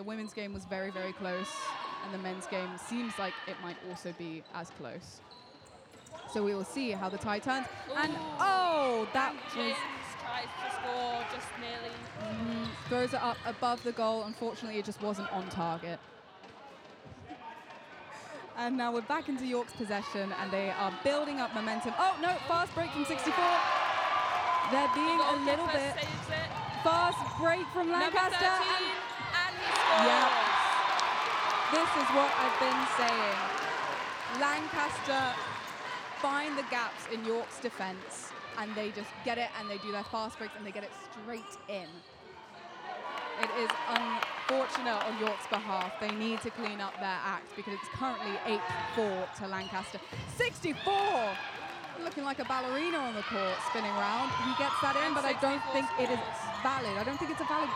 women's game was very, very close, and the men's game seems like it might also be as close. So we will see how the tide turns. Ooh. And that was... James tries to score, just nearly. Throws it up above the goal. Unfortunately, it just wasn't on target. And now we're back into York's possession, and they are building up momentum. Oh, no, fast break from 64. They're being a little bit... Fast break from Lancaster. And he scores. Yeah. This is what I've been saying. Lancaster find the gaps in York's defense, and they just get it, and they do their fast breaks, and they get it straight in. It is unfortunate on York's behalf. They need to clean up their act because it's currently 8-4 to Lancaster. 64! Looking like a ballerina on the court, spinning around. He gets that in, but I don't think it is valid. I don't think it's a valid